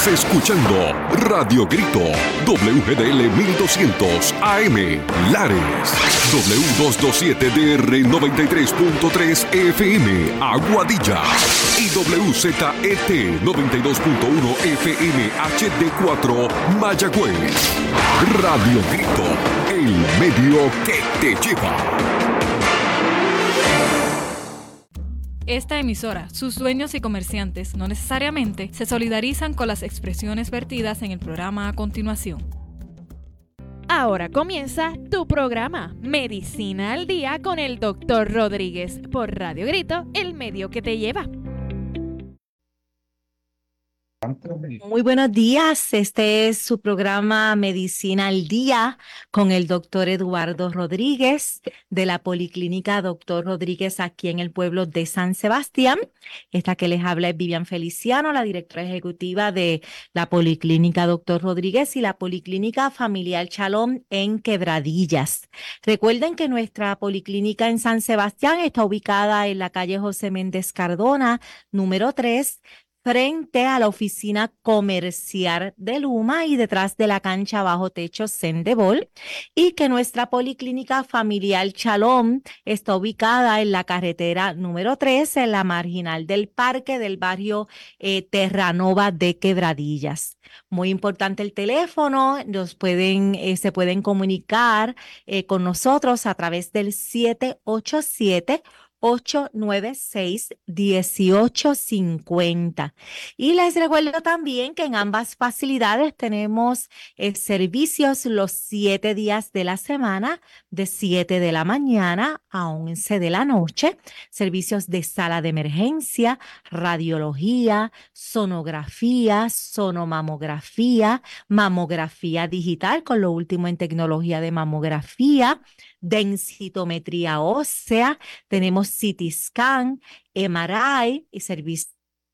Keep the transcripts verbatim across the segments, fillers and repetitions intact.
escuchando Radio Grito, W G D L mil doscientos A M, Lares, W doscientos veintisiete D R noventa y tres punto tres F M, Aguadilla, y W Z E T noventa y dos punto uno F M H D cuatro, Mayagüez. Radio Grito, el medio que te lleva. Esta emisora, sus dueños y comerciantes no necesariamente se solidarizan con las expresiones vertidas en el programa a continuación. Ahora comienza tu programa Medicina al Día con el doctor Rodríguez por Radio Grito, el medio que te lleva. Muy buenos días, este es su programa Medicina al Día con el doctor Eduardo Rodríguez de la Policlínica Doctor Rodríguez aquí en el pueblo de San Sebastián. Esta que les habla es Vivian Feliciano, la directora ejecutiva de la Policlínica Doctor Rodríguez y la Policlínica Familiar Shalom en Quebradillas. Recuerden que nuestra Policlínica en San Sebastián está ubicada en la calle José Méndez Cardona, número tres, frente a la oficina comercial de Luma y detrás de la cancha bajo techo Sendebol, y que nuestra Policlínica Familiar Shalom está ubicada en la carretera número tres, en la marginal del parque del barrio eh, Terranova de Quebradillas. Muy importante el teléfono, nos pueden, eh, se pueden comunicar eh, con nosotros a través del siete ocho siete, ocho nueve seis, uno ocho cinco cero. Y les recuerdo también que en ambas facilidades tenemos eh, servicios los siete días de la semana, de siete de la mañana a once de la noche, servicios de sala de emergencia, radiología, sonografía, sonomamografía, mamografía digital con lo último en tecnología de mamografía, densitometría ósea, tenemos C T scan, M R I y servicios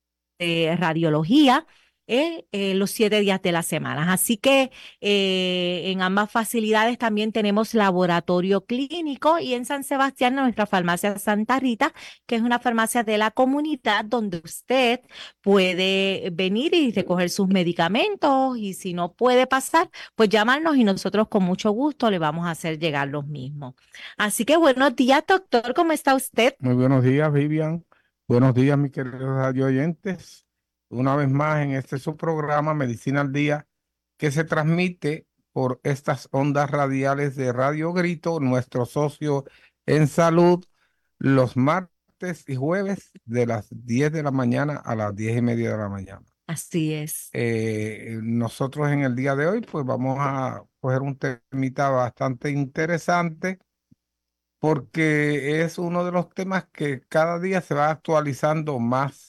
de radiología eh, eh, los siete días de la semana. Así que eh, en ambas facilidades también tenemos laboratorio clínico, y en San Sebastián nuestra farmacia Santa Rita, que es una farmacia de la comunidad donde usted puede venir y recoger sus medicamentos, y si no puede pasar, pues llamarnos y nosotros con mucho gusto le vamos a hacer llegar los mismos. Así que buenos días, doctor, ¿cómo está usted? Muy buenos días, Vivian. Buenos días, mis queridos radio oyentes. Una vez más en este su programa Medicina al Día, que se transmite por estas ondas radiales de Radio Grito, nuestro socio en salud, los martes y jueves de las diez de la mañana a las diez y media de la mañana. Así es. Eh, nosotros en el día de hoy, pues vamos a coger un temita bastante interesante, porque es uno de los temas que cada día se va actualizando más.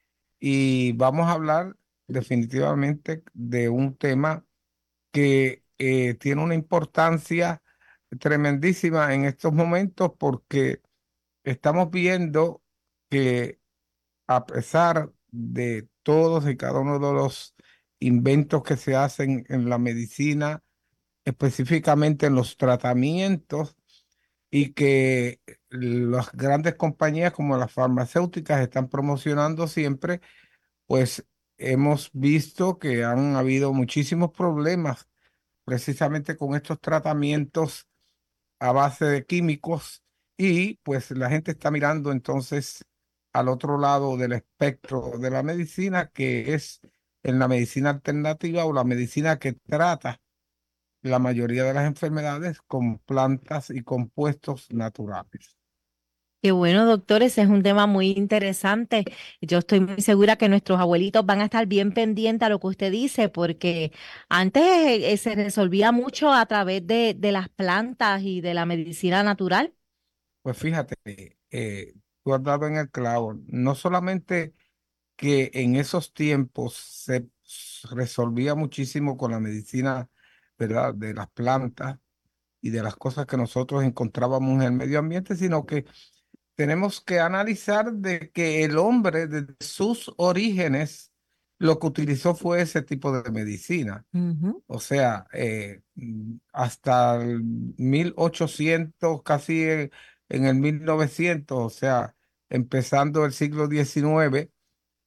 Y vamos a hablar definitivamente de un tema que eh, tiene una importancia tremendísima en estos momentos, porque estamos viendo que a pesar de todos y cada uno de los inventos que se hacen en la medicina, específicamente en los tratamientos, y que las grandes compañías como las farmacéuticas están promocionando siempre, pues hemos visto que han habido muchísimos problemas precisamente con estos tratamientos a base de químicos, y pues la gente está mirando entonces al otro lado del espectro de la medicina, que es en la medicina alternativa o la medicina que trata la mayoría de las enfermedades con plantas y compuestos naturales. Qué bueno, doctor, ese es un tema muy interesante. Yo estoy muy segura que nuestros abuelitos van a estar bien pendientes a lo que usted dice, porque antes eh, se resolvía mucho a través de, de las plantas y de la medicina natural. Pues fíjate, eh, tú has dado en el clavo, no solamente que en esos tiempos se resolvía muchísimo con la medicina, ¿verdad?, de las plantas y de las cosas que nosotros encontrábamos en el medio ambiente, sino que tenemos que analizar de que el hombre desde sus orígenes lo que utilizó fue ese tipo de medicina. Uh-huh. O sea, eh, hasta el mil ochocientos, casi en, en el mil novecientos, o sea, empezando el siglo diecinueve,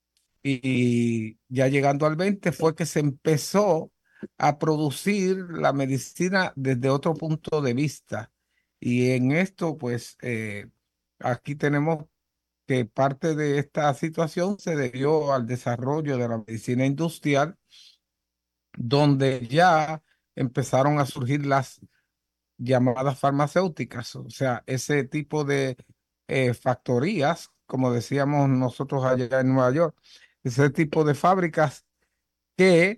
y ya llegando al veinte fue que se empezó a producir la medicina desde otro punto de vista. Y en esto, pues, eh, aquí tenemos que parte de esta situación se debió al desarrollo de la medicina industrial, donde ya empezaron a surgir las llamadas farmacéuticas, o sea, ese tipo de eh, factorías, como decíamos nosotros allá en Nueva York, ese tipo de fábricas que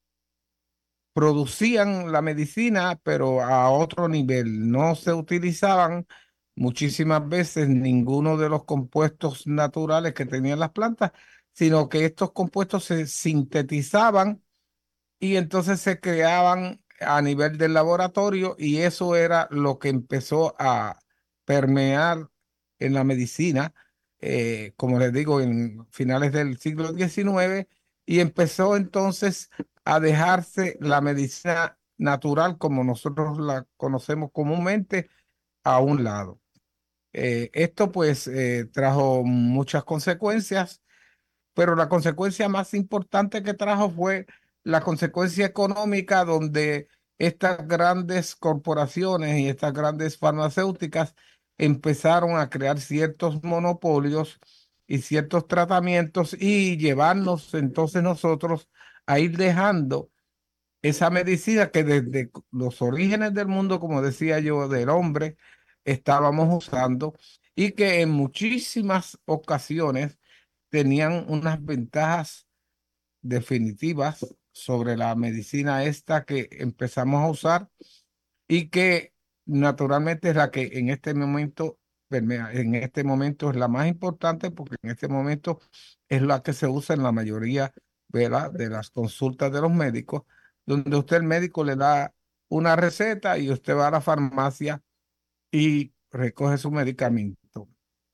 producían la medicina, pero a otro nivel. No se utilizaban muchísimas veces ninguno de los compuestos naturales que tenían las plantas, sino que estos compuestos se sintetizaban y entonces se creaban a nivel del laboratorio y eso era lo que empezó a permear en la medicina, eh, como les digo, en finales del siglo diecinueve y empezó entonces a dejarse la medicina natural como nosotros la conocemos comúnmente a un lado. Eh, esto pues eh, trajo muchas consecuencias, pero la consecuencia más importante que trajo fue la consecuencia económica, donde estas grandes corporaciones y estas grandes farmacéuticas empezaron a crear ciertos monopolios y ciertos tratamientos y llevarnos entonces nosotros a ir dejando esa medicina que desde los orígenes del mundo, como decía yo, del hombre, estábamos usando y que en muchísimas ocasiones tenían unas ventajas definitivas sobre la medicina esta que empezamos a usar y que naturalmente es la que en este momento, en este momento es la más importante porque en este momento es la que se usa en la mayoría, ¿verdad?, de las consultas de los médicos, donde usted el médico le da una receta y usted va a la farmacia y recoge su medicamento.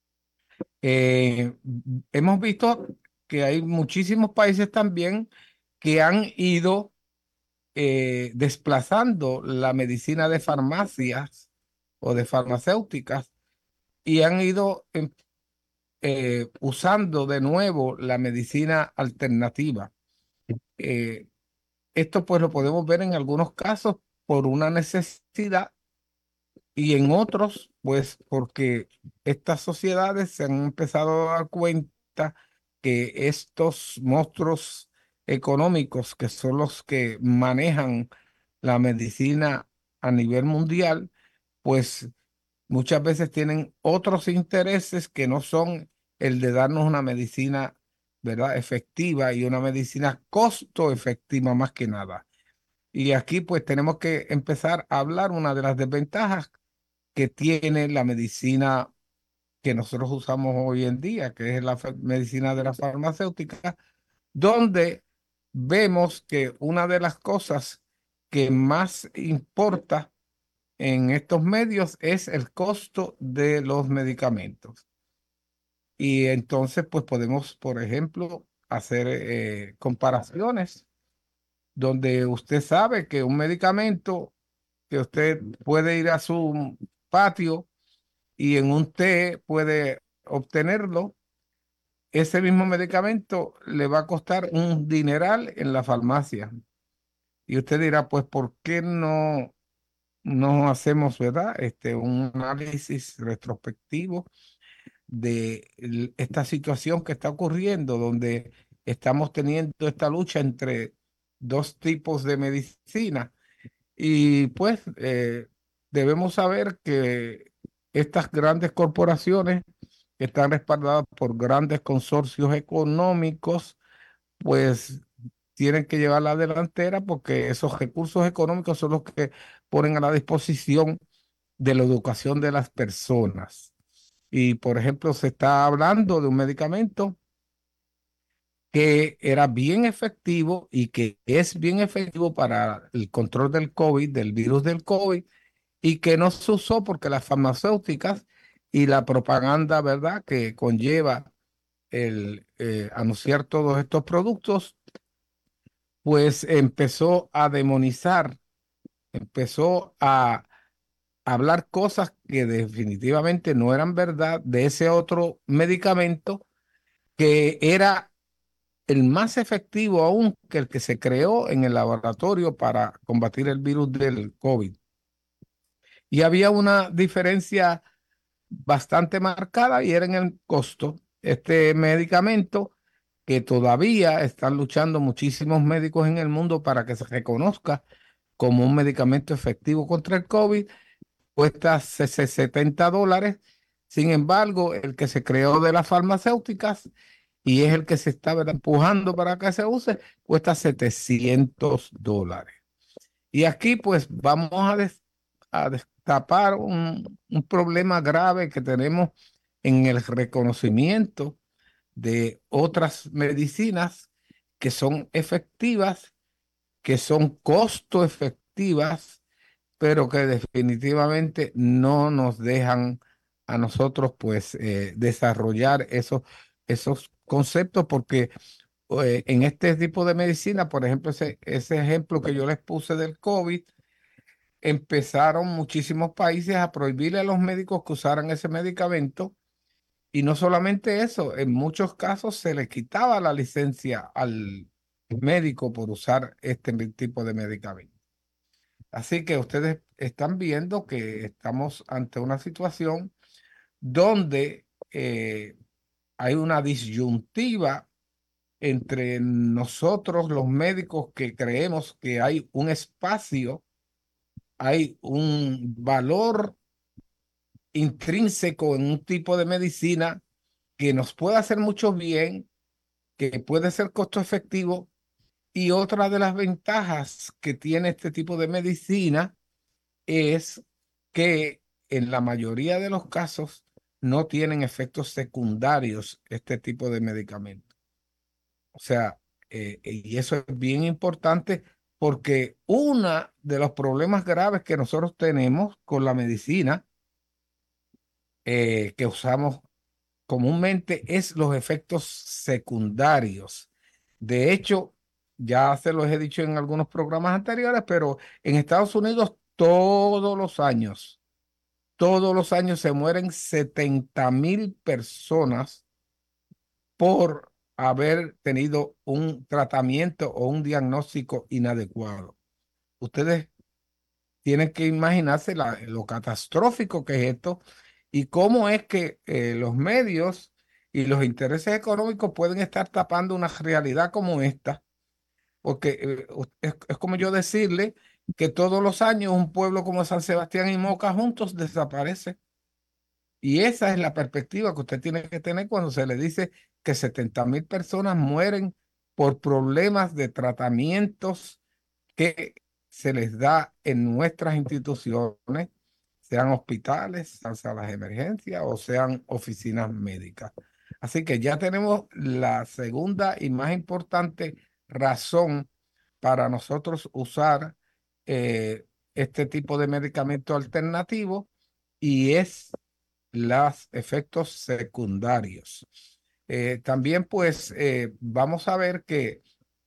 Eh, hemos visto que hay muchísimos países también que han ido eh, desplazando la medicina de farmacias o de farmacéuticas y han ido em, eh, usando de nuevo la medicina alternativa. Eh, esto pues lo podemos ver en algunos casos por una necesidad y en otros pues porque estas sociedades se han empezado a dar cuenta que estos monstruos económicos que son los que manejan la medicina a nivel mundial, pues muchas veces tienen otros intereses que no son el de darnos una medicina, ¿verdad?, efectiva y una medicina costo efectiva más que nada. Y aquí pues tenemos que empezar a hablar una de las desventajas que tiene la medicina que nosotros usamos hoy en día, que es la medicina de la farmacéutica, donde vemos que una de las cosas que más importa en estos medios es el costo de los medicamentos. Y entonces, pues podemos, por ejemplo, hacer eh, comparaciones donde usted sabe que un medicamento que usted puede ir a su patio y en un té puede obtenerlo, ese mismo medicamento le va a costar un dineral en la farmacia. Y usted dirá, pues, ¿por qué no, no hacemos, verdad, este, un análisis retrospectivo de el- esta situación que está ocurriendo, donde estamos teniendo esta lucha entre dos tipos de medicina? Y pues eh, debemos saber que estas grandes corporaciones que están respaldadas por grandes consorcios económicos, pues tienen que llevar la delantera porque esos recursos económicos son los que ponen a la disposición de la educación de las personas. Y por ejemplo, se está hablando de un medicamento que era bien efectivo y que es bien efectivo para el control del COVID, del virus del COVID, y que no se usó porque las farmacéuticas y la propaganda, ¿verdad?, que conlleva el eh, anunciar todos estos productos, pues empezó a demonizar, empezó a hablar cosas que definitivamente no eran verdad de ese otro medicamento que era el más efectivo aún que el que se creó en el laboratorio para combatir el virus del COVID. Y había una diferencia bastante marcada y era en el costo. Este medicamento, que todavía están luchando muchísimos médicos en el mundo para que se reconozca como un medicamento efectivo contra el COVID, cuesta setenta dólares. Sin embargo, el que se creó de las farmacéuticas y es el que se está, ¿verdad?, empujando para que se use, cuesta setecientos dólares. Y aquí pues vamos a, des, a destapar un, un problema grave que tenemos en el reconocimiento de otras medicinas que son efectivas, que son costo efectivas, pero que definitivamente no nos dejan a nosotros pues eh, desarrollar esos, esos conceptos, porque eh, en este tipo de medicina, por ejemplo, ese, ese ejemplo que yo les puse del COVID, empezaron muchísimos países a prohibirle a los médicos que usaran ese medicamento. Y no solamente eso, en muchos casos se le quitaba la licencia al médico por usar este tipo de medicamento. Así que ustedes están viendo que estamos ante una situación donde eh, hay una disyuntiva entre nosotros los médicos, que creemos que hay un espacio, hay un valor intrínseco en un tipo de medicina que nos puede hacer mucho bien, que puede ser costo efectivo, y otra de las ventajas que tiene este tipo de medicina es que en la mayoría de los casos no tienen efectos secundarios este tipo de medicamentos. O sea, eh, y eso es bien importante, porque uno de los problemas graves que nosotros tenemos con la medicina eh, que usamos comúnmente es los efectos secundarios. De hecho, ya se los he dicho en algunos programas anteriores, pero en Estados Unidos todos los años, todos los años se mueren setenta mil personas por haber tenido un tratamiento o un diagnóstico inadecuado. Ustedes tienen que imaginarse la, lo catastrófico que es esto y cómo es que eh, los medios y los intereses económicos pueden estar tapando una realidad como esta, porque eh, es, es como yo decirle que todos los años un pueblo como San Sebastián y Moca juntos desaparece. Y esa es la perspectiva que usted tiene que tener cuando se le dice que setenta mil personas mueren por problemas de tratamientos que se les da en nuestras instituciones, sean hospitales, sean salas de emergencia o sean oficinas médicas. Así que ya tenemos la segunda y más importante razón para nosotros usar eh, este tipo de medicamento alternativo, y es los efectos secundarios. Eh, también pues eh, vamos a ver que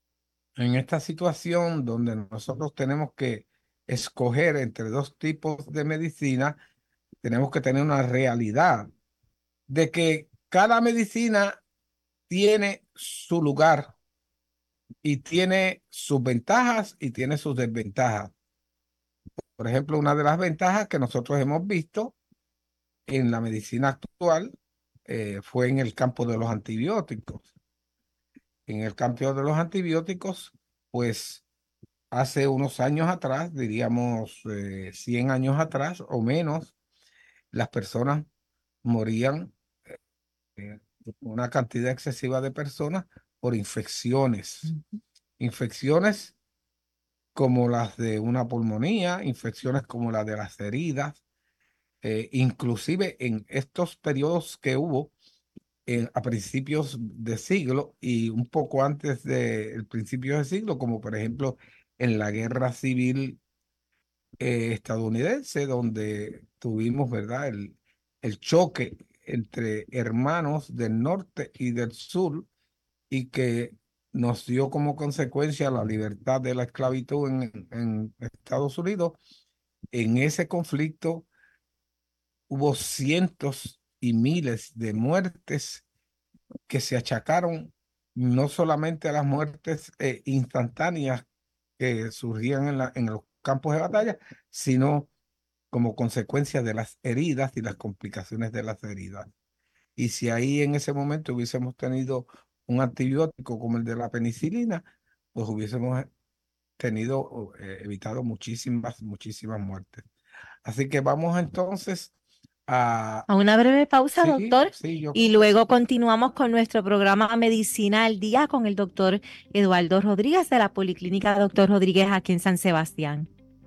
en esta situación donde nosotros tenemos que escoger entre dos tipos de medicina, tenemos que tener una realidad de que cada medicina tiene su lugar y tiene sus ventajas y tiene sus desventajas. Por ejemplo, una de las ventajas que nosotros hemos visto en la medicina actual eh, fue en el campo de los antibióticos. En el campo de los antibióticos, pues hace unos años atrás, diríamos eh, cien años atrás o menos, las personas morían, eh, una cantidad excesiva de personas, por infecciones. Uh-huh. Infecciones como las de una pulmonía, infecciones como las de las heridas, eh, inclusive en estos periodos que hubo en, a principios de siglo y un poco antes del principio de siglo, como por ejemplo en la guerra civil eh, estadounidense, donde tuvimos, ¿verdad?, el, el choque entre hermanos del norte y del sur, y que nos dio como consecuencia la libertad de la esclavitud en, en Estados Unidos. En ese conflicto hubo cientos y miles de muertes que se achacaron no solamente a las muertes eh, instantáneas que surgían en, la, en los campos de batalla, sino como consecuencia de las heridas y las complicaciones de las heridas. Y si ahí en ese momento hubiésemos tenido un antibiótico como el de la penicilina, pues hubiésemos tenido, eh, evitado muchísimas, muchísimas muertes. Así que vamos entonces a... A una breve pausa, Sí, doctor, sí, yo... y luego continuamos con nuestro programa Medicina al Día con el doctor Eduardo Rodríguez de la Policlínica Doctor Rodríguez aquí en San Sebastián.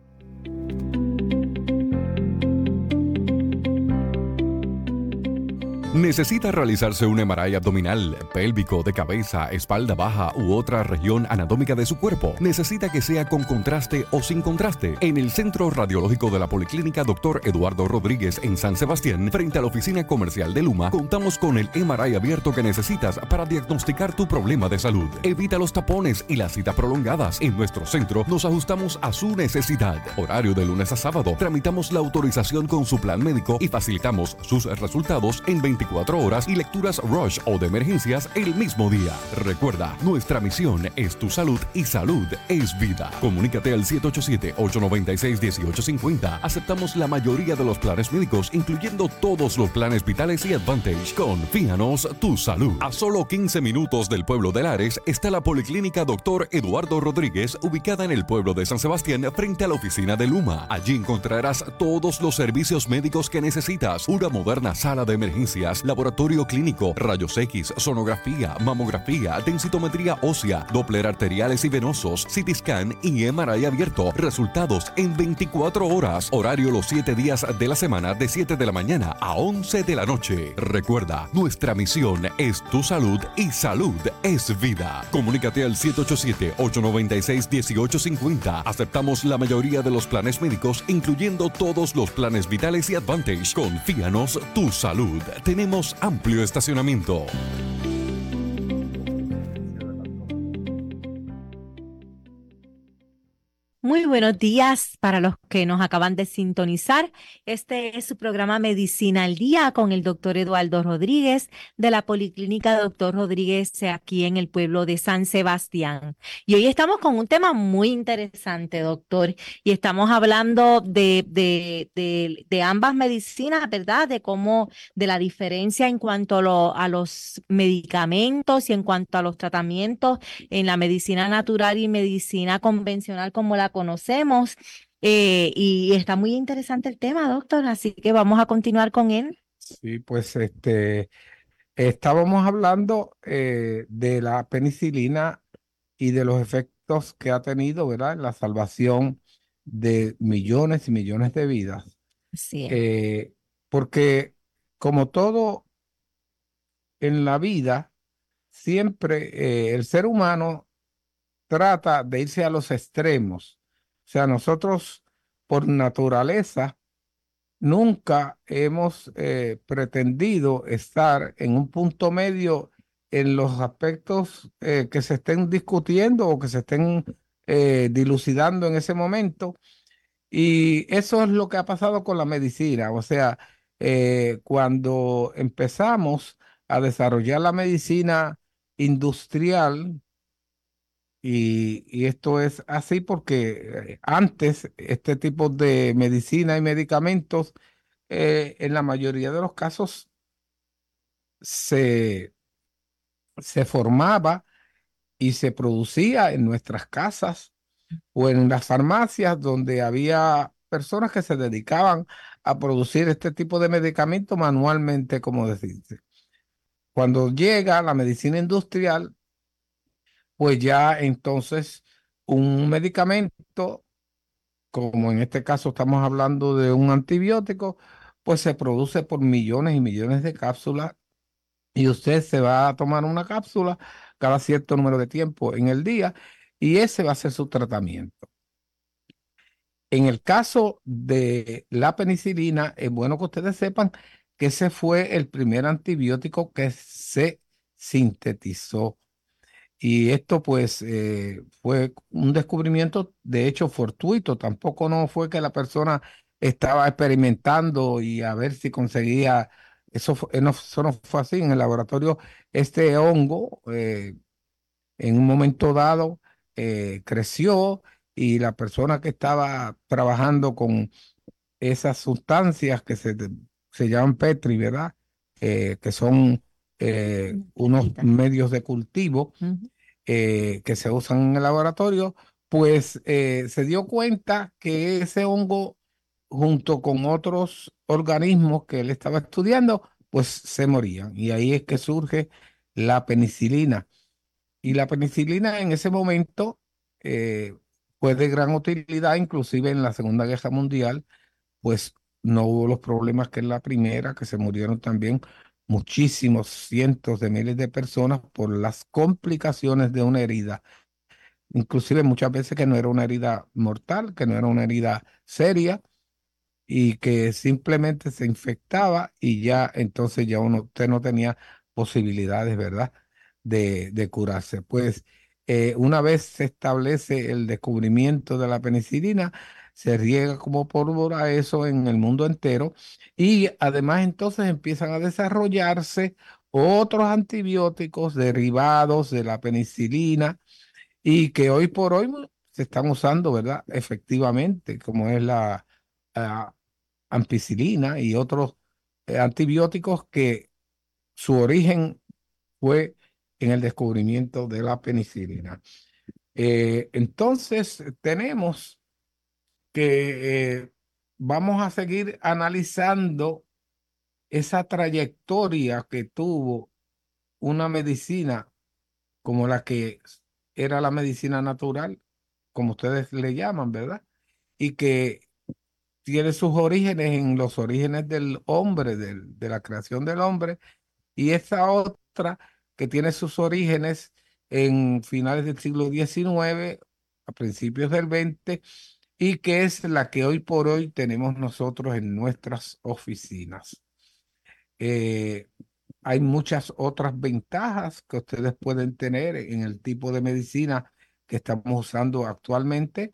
¿Necesita realizarse un M R I abdominal, pélvico, de cabeza, espalda baja u otra región anatómica de su cuerpo? ¿Necesita que sea con contraste o sin contraste? En el Centro Radiológico de la Policlínica Doctor Eduardo Rodríguez en San Sebastián, frente a la oficina comercial de Luma, contamos con el M R I abierto que necesitas para diagnosticar tu problema de salud. Evita los tapones y las citas prolongadas. En nuestro centro nos ajustamos a su necesidad. Horario de lunes a sábado. Tramitamos la autorización con su plan médico y facilitamos sus resultados en veinticuatro horas y lecturas rush o de emergencias el mismo día. Recuerda, nuestra misión es tu salud y salud es vida. Comunícate al siete ocho siete, ocho nueve seis, uno ocho cinco cero. Aceptamos la mayoría de los planes médicos, incluyendo todos los planes vitales y Advantage. Confíanos tu salud. A solo quince minutos del pueblo de Lares está la Policlínica Doctor Eduardo Rodríguez, ubicada en el pueblo de San Sebastián, frente a la oficina de Luma. Allí encontrarás todos los servicios médicos que necesitas. Una moderna sala de emergencias, laboratorio clínico, rayos X, sonografía, mamografía, densitometría ósea, Doppler arteriales y venosos, C T scan y M R I abierto. Resultados en veinticuatro horas. Horario los siete días de la semana de siete de la mañana a once de la noche. Recuerda, nuestra misión es tu salud y salud es vida. Comunícate al siete ocho siete, ocho nueve seis, uno ocho cinco cero. Aceptamos la mayoría de los planes médicos, incluyendo todos los planes vitales y Advantage. Confíanos tu salud. Tenemos amplio estacionamiento. Muy buenos días para los que nos acaban de sintonizar. Este es su programa Medicina al Día con el doctor Eduardo Rodríguez de la Policlínica Doctor Rodríguez aquí en el pueblo de San Sebastián. Y hoy estamos con un tema muy interesante, doctor, y estamos hablando de, de, de, de ambas medicinas, ¿verdad? De cómo, de la diferencia en cuanto a, lo, a los medicamentos y en cuanto a los tratamientos en la medicina natural y medicina convencional como la conocemos, eh, y está muy interesante el tema, doctor, así que vamos a continuar con él. Sí, pues este, estábamos hablando eh, de la penicilina y de los efectos que ha tenido, ¿verdad?, en la salvación de millones y millones de vidas. Sí. Eh, porque como todo en la vida, siempre eh, el ser humano trata de irse a los extremos. O sea, nosotros por naturaleza nunca hemos eh, pretendido estar en un punto medio en los aspectos eh, que se estén discutiendo o que se estén eh, dilucidando en ese momento. Y eso es lo que ha pasado con la medicina. O sea, eh, cuando empezamos a desarrollar la medicina industrial, Y, y esto es así porque eh, antes este tipo de medicina y medicamentos, eh, en la mayoría de los casos, se, se formaba y se producía en nuestras casas o en las farmacias donde había personas que se dedicaban a producir este tipo de medicamentos manualmente, como decirse. Cuando llega la medicina industrial, pues ya entonces un medicamento, como en este caso estamos hablando de un antibiótico, pues se produce por millones y millones de cápsulas y usted se va a tomar una cápsula cada cierto número de tiempo en el día y ese va a ser su tratamiento. En el caso de la penicilina, es bueno que ustedes sepan que ese fue el primer antibiótico que se sintetizó. Y esto pues eh, fue un descubrimiento de hecho fortuito, tampoco no fue que la persona estaba experimentando y a ver si conseguía, eso, fue, no, eso no fue así. En el laboratorio este hongo, eh, en un momento dado eh, creció y la persona que estaba trabajando con esas sustancias que se, se llaman Petri, ¿verdad? Eh, que son eh, unos medios de cultivo Ujú. eh, que se usan en el laboratorio, pues eh, se dio cuenta que ese hongo, junto con otros organismos que él estaba estudiando, pues se morían. Y ahí es que surge la penicilina. Y la penicilina en ese momento eh, fue de gran utilidad, inclusive en la Segunda Guerra Mundial, pues no hubo los problemas que en la primera, que se murieron también muchísimos cientos de miles de personas por las complicaciones de una herida, inclusive muchas veces que no era una herida mortal, que no era una herida seria y que simplemente se infectaba y ya entonces ya uno, usted no tenía posibilidades, ¿verdad? De, de curarse. Pues eh, una vez se establece el descubrimiento de la penicilina, se riega como pólvora eso en el mundo entero y además entonces empiezan a desarrollarse otros antibióticos derivados de la penicilina y que hoy por hoy se están usando, ¿verdad? Efectivamente, como es la ah, ampicilina y otros eh, antibióticos que su origen fue en el descubrimiento de la penicilina. Eh, entonces, tenemos que eh, vamos a seguir analizando esa trayectoria que tuvo una medicina como la que era la medicina natural, como ustedes le llaman, ¿verdad? Y que tiene sus orígenes en los orígenes del hombre, del- de la creación del hombre, y esa otra que tiene sus orígenes en finales del siglo diecinueve, a principios del veinte, y que es la que hoy por hoy tenemos nosotros en nuestras oficinas. Eh, Hay muchas otras ventajas que ustedes pueden tener en el tipo de medicina que estamos usando actualmente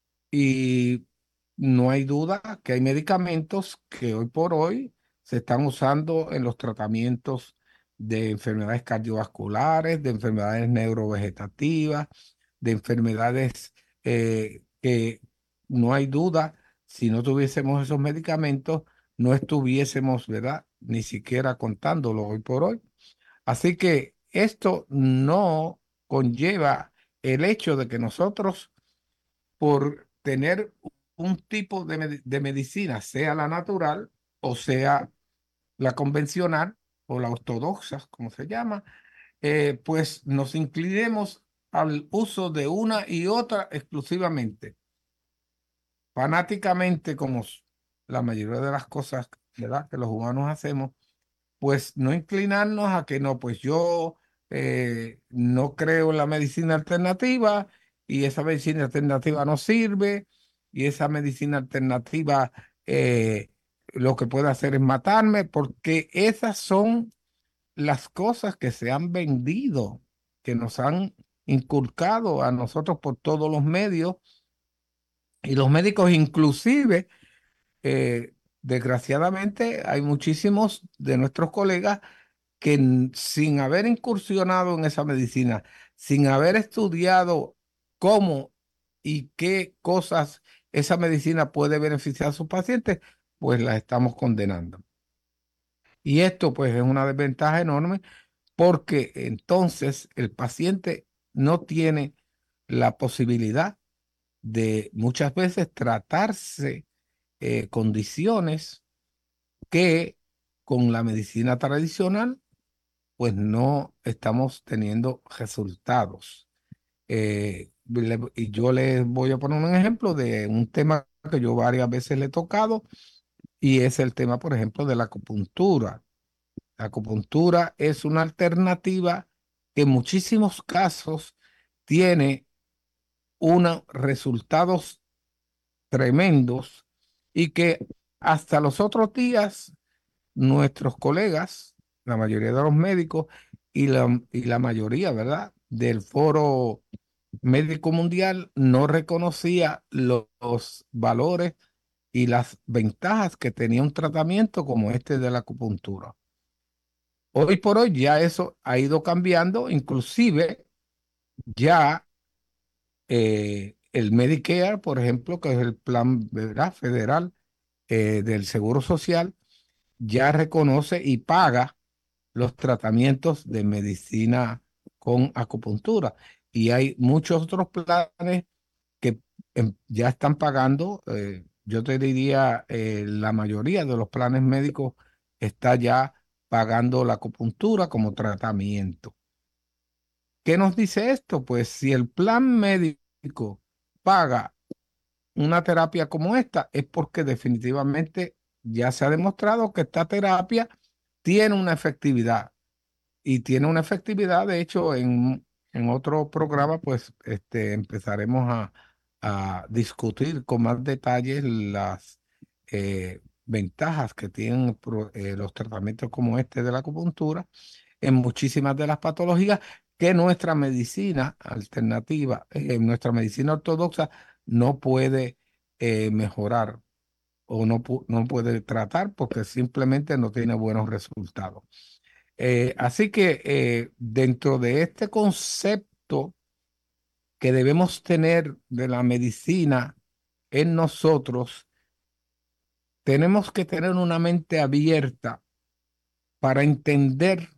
y no hay duda que hay medicamentos que hoy por hoy se están usando en los tratamientos de enfermedades cardiovasculares, de enfermedades neurovegetativas, de enfermedades eh, que no hay duda, si no tuviésemos esos medicamentos, no estuviésemos, ¿verdad? Ni siquiera contándolo hoy por hoy. Así que esto no conlleva el hecho de que nosotros, por tener un tipo de, medi- de medicina, sea la natural o sea la convencional o la ortodoxa, como se llama, eh, pues nos inclinemos al uso de una y otra exclusivamente, fanáticamente, como s- la mayoría de las cosas, ¿verdad?, que los humanos hacemos, pues no inclinarnos a que no, pues yo eh, no creo en la medicina alternativa y esa medicina alternativa no sirve y esa medicina alternativa eh, lo que puede hacer es matarme, porque esas son las cosas que se han vendido, que nos han inculcado a nosotros por todos los medios y los médicos inclusive, eh, desgraciadamente, hay muchísimos de nuestros colegas que n- sin haber incursionado en esa medicina, sin haber estudiado cómo y qué cosas esa medicina puede beneficiar a sus pacientes, pues las estamos condenando. Y esto pues es una desventaja enorme porque entonces el paciente no tiene la posibilidad de muchas veces tratarse eh, condiciones que con la medicina tradicional pues no estamos teniendo resultados. Eh, le- y yo les voy a poner un ejemplo de un tema que yo varias veces le he tocado y es el tema, por ejemplo, de la acupuntura. La acupuntura es una alternativa que en muchísimos casos tiene unos resultados tremendos y que hasta los otros días nuestros colegas, la mayoría de los médicos y la, y la mayoría, ¿verdad?, del Foro Médico Mundial no reconocía lo- los valores y las ventajas que tenía un tratamiento como este de la acupuntura. Hoy por hoy ya eso ha ido cambiando, inclusive ya eh, el Medicare, por ejemplo, que es el plan, ¿verdad?, federal eh, del Seguro Social, ya reconoce y paga los tratamientos de medicina con acupuntura. Y hay muchos otros planes que em, ya están pagando. Eh, yo te diría, eh, la mayoría de los planes médicos está ya pagando la acupuntura como tratamiento. ¿Qué nos dice esto? Pues si el plan médico paga una terapia como esta, es porque definitivamente ya se ha demostrado que esta terapia tiene una efectividad y tiene una efectividad. De hecho, en, en otro programa, pues este, empezaremos a, a discutir con más detalles las eh, ventajas que tienen pro- eh, los tratamientos como este de la acupuntura en muchísimas de las patologías que nuestra medicina alternativa, eh, nuestra medicina ortodoxa no puede eh, mejorar o no, pu- no puede tratar porque simplemente no tiene buenos resultados. Eh, así que eh, dentro de este concepto que debemos tener de la medicina en nosotros, tenemos que tener una mente abierta para entender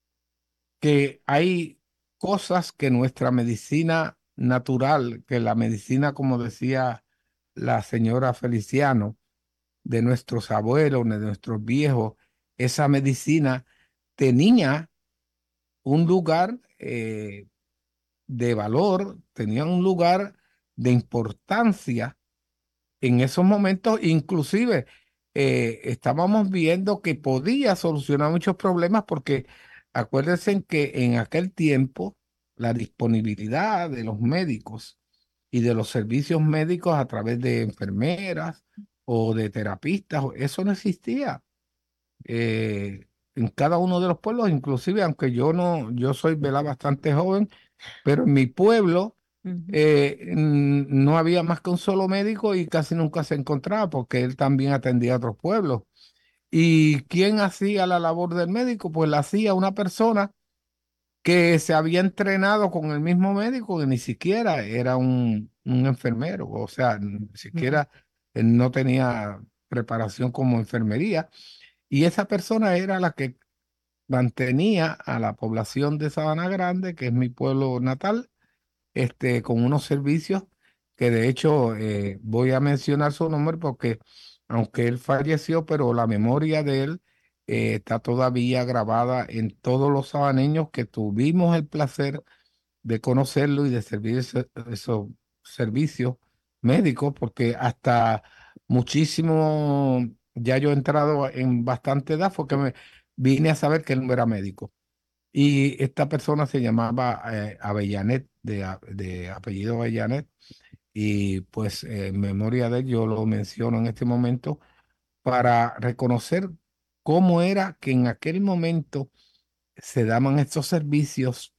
que hay cosas que nuestra medicina natural, que la medicina, como decía la señora Feliciano, de nuestros abuelos, de nuestros viejos, esa medicina tenía un lugar eh, de valor, tenía un lugar de importancia en esos momentos. Inclusive eh, estábamos viendo que podía solucionar muchos problemas porque acuérdense que en aquel tiempo la disponibilidad de los médicos y de los servicios médicos a través de enfermeras o de terapistas, eso no existía. Eh, en cada uno de los pueblos, inclusive aunque yo no, yo soy, ¿verdad?, bastante joven, pero en mi pueblo Ujú. eh, n- no había más que un solo médico y casi nunca se encontraba porque él también atendía a otros pueblos. ¿Y quién hacía la labor del médico? Pues la hacía una persona que se había entrenado con el mismo médico, que ni siquiera era un, un enfermero, o sea, ni Ujú. siquiera eh, no tenía preparación como enfermería. Y esa persona era la que mantenía a la población de Sabana Grande, que es mi pueblo natal, este, con unos servicios que de hecho eh, voy a mencionar su nombre porque aunque él falleció, pero la memoria de él eh, está todavía grabada en todos los sabaneños que tuvimos el placer de conocerlo y de servir ese- esos servicios médicos, porque hasta muchísimo, ya yo he entrado en bastante edad, fue que me vine a saber que él no era médico. Y esta persona se llamaba eh, Avellanet, de, a- de apellido Avellanet, y pues eh, en memoria de él yo lo menciono en este momento para reconocer cómo era que en aquel momento se daban estos servicios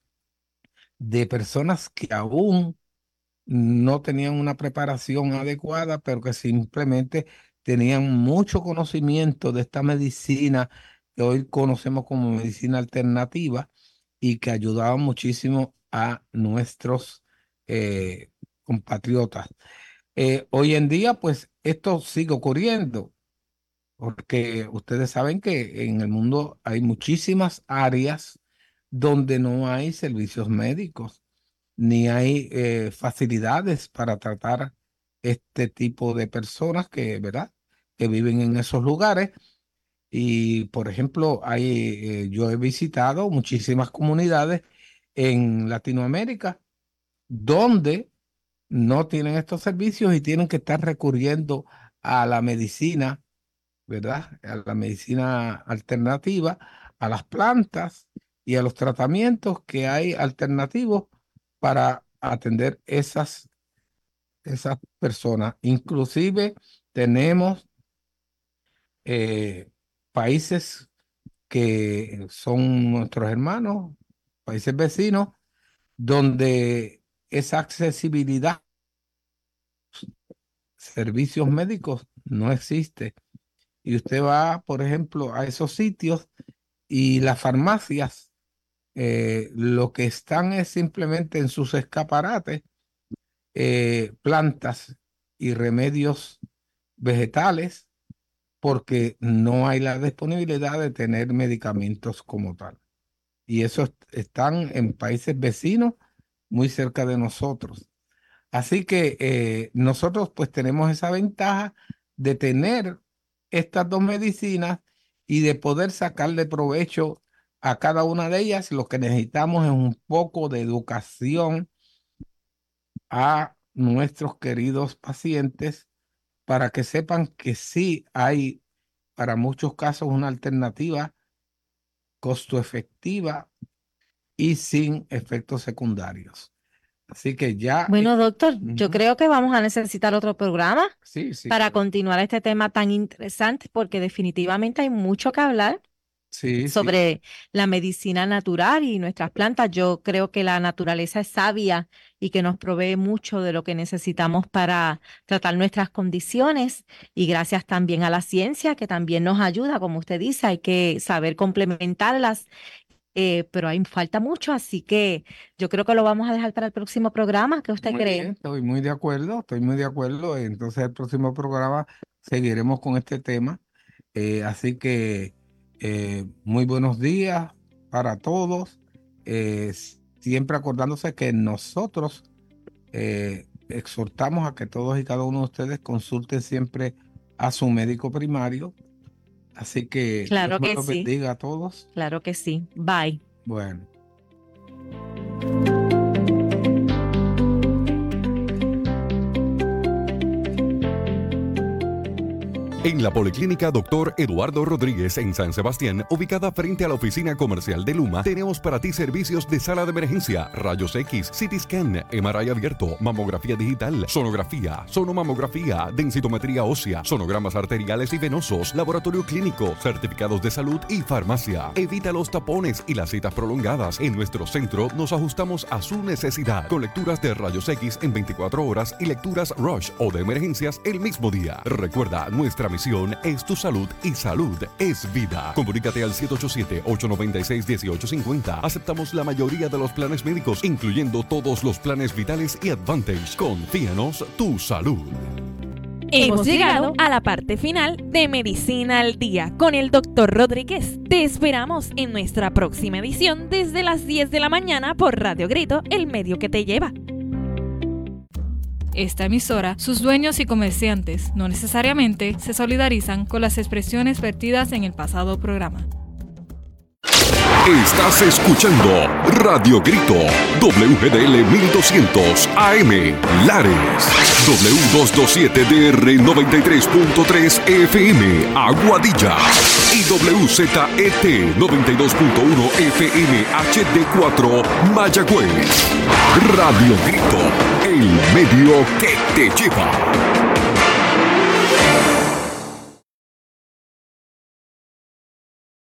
de personas que aún no tenían una preparación adecuada, pero que simplemente tenían mucho conocimiento de esta medicina que hoy conocemos como medicina alternativa y que ayudaban muchísimo a nuestros eh, compatriotas. Eh, hoy en día, pues esto sigue ocurriendo, porque ustedes saben que en el mundo hay muchísimas áreas donde no hay servicios médicos ni hay eh, facilidades para tratar este tipo de personas que, ¿verdad?, que viven en esos lugares. Y, por ejemplo, hay, eh, yo he visitado muchísimas comunidades en Latinoamérica donde no tienen estos servicios y tienen que estar recurriendo a la medicina, ¿verdad? A la medicina alternativa, a las plantas y a los tratamientos que hay alternativos para atender esas, esas personas. Inclusive tenemos eh, países que son nuestros hermanos, países vecinos, donde esa accesibilidad a servicios médicos no existe. Y usted va, por ejemplo, a esos sitios y las farmacias eh, lo que están es simplemente en sus escaparates eh, plantas y remedios vegetales, porque no hay la disponibilidad de tener medicamentos como tal. Y esos están en países vecinos muy cerca de nosotros. Así que eh, nosotros pues tenemos esa ventaja de tener estas dos medicinas y de poder sacarle provecho a cada una de ellas. Lo que necesitamos es un poco de educación a nuestros queridos pacientes para que sepan que sí hay para muchos casos una alternativa costo efectiva y sin efectos secundarios. Así que ya... Bueno, doctor, uh-huh. yo creo que vamos a necesitar otro programa sí, sí, para sí. continuar este tema tan interesante, porque definitivamente hay mucho que hablar sí, sobre sí. la medicina natural y nuestras plantas. Yo creo que la naturaleza es sabia y que nos provee mucho de lo que necesitamos para tratar nuestras condiciones, y gracias también a la ciencia, que también nos ayuda, como usted dice, hay que saber complementarlas. Eh, pero hay falta mucho, así que yo creo que lo vamos a dejar para el próximo programa. ¿Qué usted Muy cree? bien, estoy muy de acuerdo, estoy muy de acuerdo. Entonces el próximo programa seguiremos con este tema. Eh, así que eh, muy buenos días para todos. Eh, siempre acordándose que nosotros eh, exhortamos a que todos y cada uno de ustedes consulten siempre a su médico primario. Así que Claro Dios me que los sí. bendiga a todos. Claro que sí. Bye. Bueno. En la Policlínica doctor Eduardo Rodríguez en San Sebastián, ubicada frente a la oficina comercial de Luma, tenemos para ti servicios de sala de emergencia, rayos X, C T scan, M R I abierto, mamografía digital, sonografía, sonomamografía, densitometría ósea, sonogramas arteriales y venosos, laboratorio clínico, certificados de salud y farmacia. Evita los tapones y las citas prolongadas. En nuestro centro nos ajustamos a su necesidad, con lecturas de rayos X en veinticuatro horas y lecturas Rush o de emergencias el mismo día. Recuerda, nuestra misión es tu salud y salud es vida. Comunícate al siete ocho siete, ocho nueve seis, uno ocho cinco cero. Aceptamos la mayoría de los planes médicos, incluyendo todos los planes vitales y Advantage. Confíanos tu salud. Hemos llegado a la parte final de Medicina al Día con el doctor Rodríguez. Te esperamos en nuestra próxima edición desde las diez de la mañana por Radio Grito, el medio que te lleva. Esta emisora, sus dueños y comerciantes no necesariamente se solidarizan con las expresiones vertidas en el pasado programa. Estás escuchando Radio Grito, W G D L mil doscientos A M, Lares, W doscientos veintisiete D R noventa y tres punto tres F M, Aguadilla, y W Z E T noventa y dos punto uno F M H D cuatro, Mayagüez. Radio Grito, el medio que te lleva.